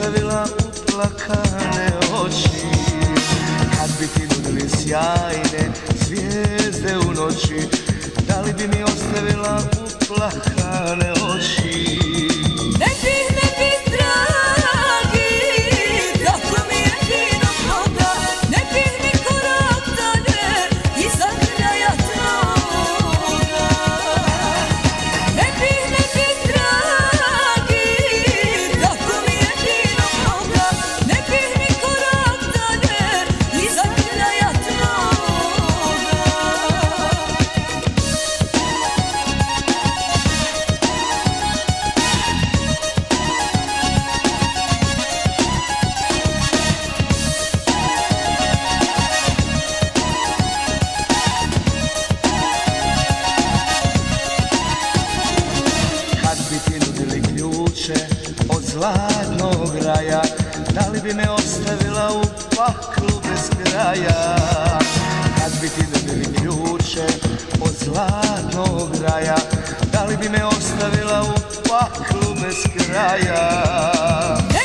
ostavila uplakane oči, kad bi ti nudili sjajne zvijezde u noći, da li bi mi ostavila uplakane oči? Ne bih, dragi, kako mi je fino koga, ne bih ni korak dalje iza kraja tvoga. Ne bih, dragi, kako mi je fino koga, ne bih ni korak dalje iza kraja tvoga. Kad bi ti nudili ključe od zlatnog raja, da li bi me ostavila u paklu bez kraja? Kad bi ti nudili ključe od zlatnog raja, da li bi me ostavila u paklu bez kraja?